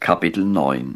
Kapitel 9.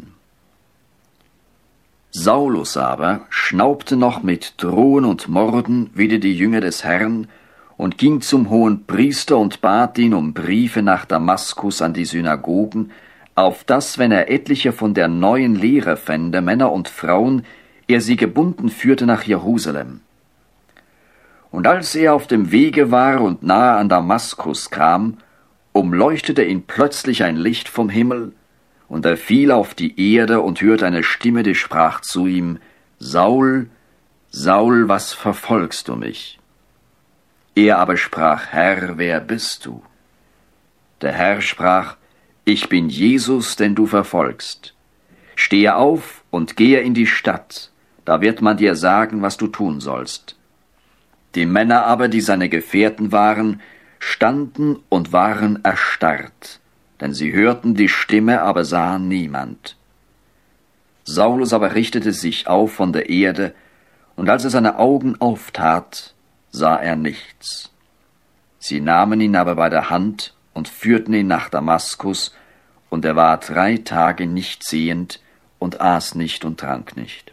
Saulus aber schnaubte noch mit Drohen und Morden wider die Jünger des Herrn und ging zum Hohenpriester und bat ihn um Briefe nach Damaskus an die Synagogen, auf dass, wenn er etliche von der neuen Lehre fände, Männer und Frauen, er sie gebunden führte nach Jerusalem. Und als er auf dem Wege war und nahe an Damaskus kam, umleuchtete ihn plötzlich ein Licht vom Himmel, und er fiel auf die Erde und hörte eine Stimme, die sprach zu ihm: Saul, Saul, was verfolgst du mich? Er aber sprach: Herr, wer bist du? Der Herr sprach: Ich bin Jesus, den du verfolgst. Stehe auf und gehe in die Stadt, da wird man dir sagen, was du tun sollst. Die Männer aber, die seine Gefährten waren, standen und waren erstarrt, denn sie hörten die Stimme, aber sahen niemand. Saulus aber richtete sich auf von der Erde, und als er seine Augen auftat, sah er nichts. Sie nahmen ihn aber bei der Hand und führten ihn nach Damaskus, und er war 3 Tage nicht sehend und aß nicht und trank nicht.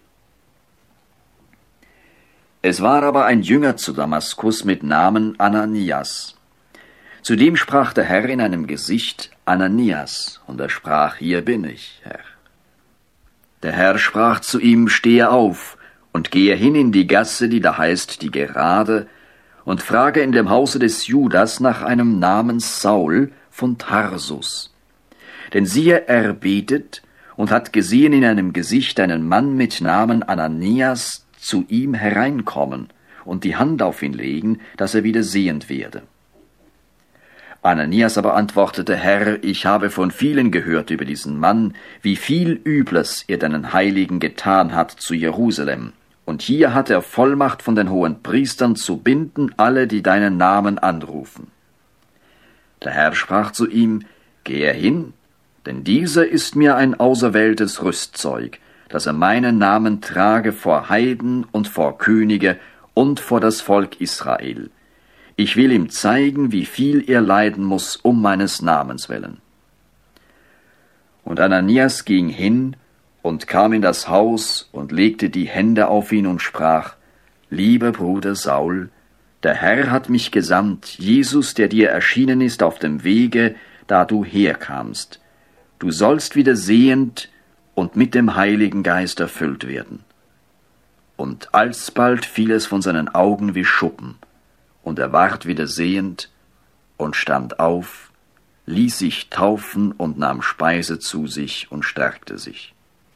Es war aber ein Jünger zu Damaskus mit Namen Ananias. Zu dem sprach der Herr in einem Gesicht: Ananias, und er sprach: Hier bin ich, Herr. Der Herr sprach zu ihm: Stehe auf und gehe hin in die Gasse, die da heißt die Gerade, und frage in dem Hause des Judas nach einem namens Saul von Tarsus. Denn siehe, er betet und hat gesehen in einem Gesicht einen Mann mit Namen Ananias zu ihm hereinkommen und die Hand auf ihn legen, dass er wieder sehend werde. Ananias aber antwortete: Herr, ich habe von vielen gehört über diesen Mann, wie viel Übles er deinen Heiligen getan hat zu Jerusalem. Und hier hat er Vollmacht von den Hohenpriestern zu binden alle, die deinen Namen anrufen. Der Herr sprach zu ihm: Gehe hin, denn dieser ist mir ein auserwähltes Rüstzeug, dass er meinen Namen trage vor Heiden und vor Könige und vor das Volk Israel. Ich will ihm zeigen, wie viel er leiden muss um meines Namens willen. Und Ananias ging hin und kam in das Haus und legte die Hände auf ihn und sprach: Lieber Bruder Saul, der Herr hat mich gesandt, Jesus, der dir erschienen ist auf dem Wege, da du herkamst. Du sollst wieder sehend und mit dem Heiligen Geist erfüllt werden. Und alsbald fiel es von seinen Augen wie Schuppen, und er ward wieder sehend und stand auf, ließ sich taufen und nahm Speise zu sich und stärkte sich.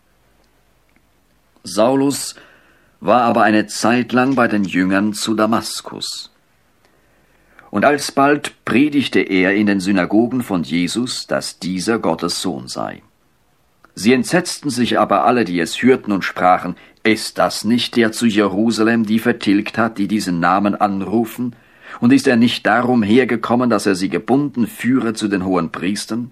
Saulus war aber eine Zeit lang bei den Jüngern zu Damaskus. Und alsbald predigte er in den Synagogen von Jesus, dass dieser Gottes Sohn sei. Sie entsetzten sich aber alle, die es hörten, und sprachen: Ist das nicht der zu Jerusalem, die vertilgt hat, die diesen Namen anrufen? Und ist er nicht darum hergekommen, dass er sie gebunden führe zu den Hohenpriestern?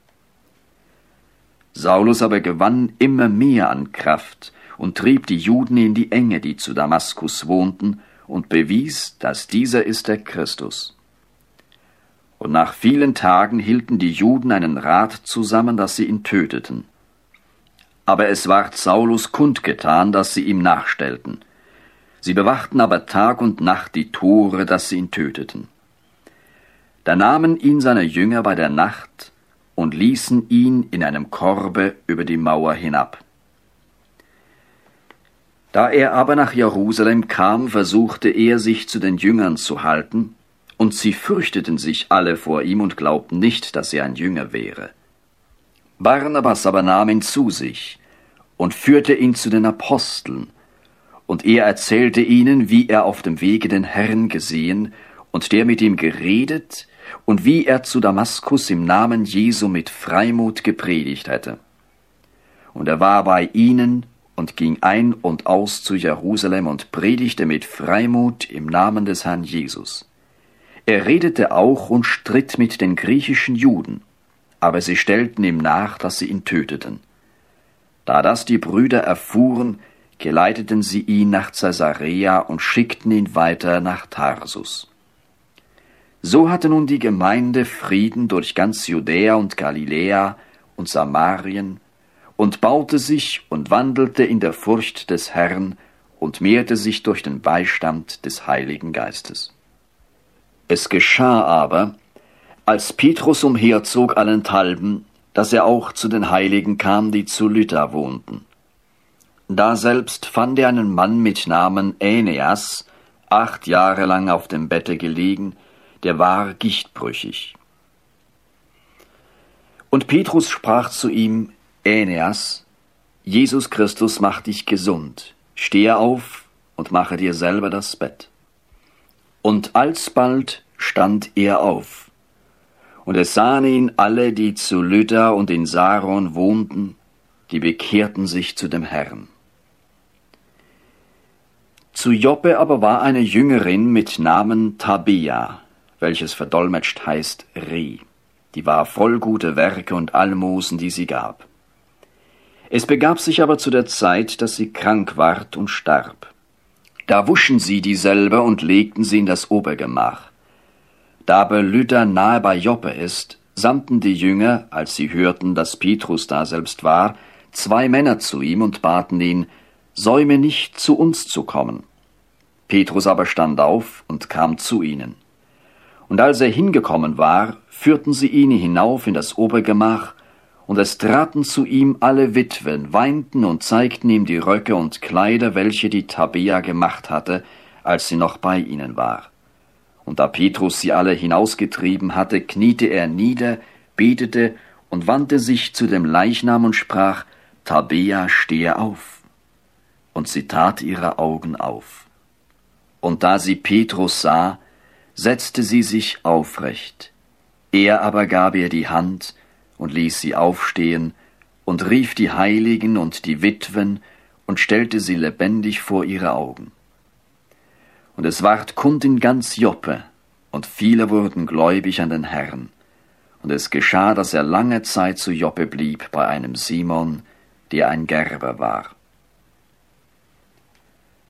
Saulus aber gewann immer mehr an Kraft und trieb die Juden in die Enge, die zu Damaskus wohnten, und bewies, dass dieser ist der Christus. Und nach vielen Tagen hielten die Juden einen Rat zusammen, dass sie ihn töteten. Aber es ward Saulus kundgetan, dass sie ihm nachstellten. Sie bewachten aber Tag und Nacht die Tore, dass sie ihn töteten. Da nahmen ihn seine Jünger bei der Nacht und ließen ihn in einem Korbe über die Mauer hinab. Da er aber nach Jerusalem kam, versuchte er, sich zu den Jüngern zu halten, und sie fürchteten sich alle vor ihm und glaubten nicht, dass er ein Jünger wäre. Barnabas aber nahm ihn zu sich und führte ihn zu den Aposteln, und er erzählte ihnen, wie er auf dem Wege den Herrn gesehen und der mit ihm geredet, und wie er zu Damaskus im Namen Jesu mit Freimut gepredigt hätte. Und er war bei ihnen und ging ein und aus zu Jerusalem und predigte mit Freimut im Namen des Herrn Jesus. Er redete auch und stritt mit den griechischen Juden, aber sie stellten ihm nach, dass sie ihn töteten. Da das die Brüder erfuhren, geleiteten sie ihn nach Caesarea und schickten ihn weiter nach Tarsus. So hatte nun die Gemeinde Frieden durch ganz Judäa und Galiläa und Samarien und baute sich und wandelte in der Furcht des Herrn und mehrte sich durch den Beistand des Heiligen Geistes. Es geschah aber, als Petrus umherzog allenthalben, dass er auch zu den Heiligen kam, die zu Lydda wohnten. Da selbst fand er einen Mann mit Namen Aeneas, 8 Jahre lang auf dem Bette gelegen, der war gichtbrüchig. Und Petrus sprach zu ihm: Aeneas, Jesus Christus macht dich gesund, stehe auf und mache dir selber das Bett. Und alsbald stand er auf. Und es sahen ihn alle, die zu Lydda und in Saron wohnten, die bekehrten sich zu dem Herrn. Zu Joppe aber war eine Jüngerin mit Namen Tabea, welches verdolmetscht heißt Reh. Die war voll gute Werke und Almosen, die sie gab. Es begab sich aber zu der Zeit, dass sie krank ward und starb. Da wuschen sie dieselbe und legten sie in das Obergemach. Da aber Lydda nahe bei Joppe ist, sandten die Jünger, als sie hörten, dass Petrus daselbst war, 2 Männer zu ihm und baten ihn, säume nicht, zu uns zu kommen. Petrus aber stand auf und kam zu ihnen. Und als er hingekommen war, führten sie ihn hinauf in das Obergemach, und es traten zu ihm alle Witwen, weinten und zeigten ihm die Röcke und Kleider, welche die Tabea gemacht hatte, als sie noch bei ihnen war. Und da Petrus sie alle hinausgetrieben hatte, kniete er nieder, betete und wandte sich zu dem Leichnam und sprach: Tabea, stehe auf. Und sie tat ihre Augen auf. Und da sie Petrus sah, setzte sie sich aufrecht. Er aber gab ihr die Hand und ließ sie aufstehen und rief die Heiligen und die Witwen und stellte sie lebendig vor ihre Augen. Und es ward kund in ganz Joppe, und viele wurden gläubig an den Herrn. Und es geschah, dass er lange Zeit zu Joppe blieb bei einem Simon, der ein Gerber war.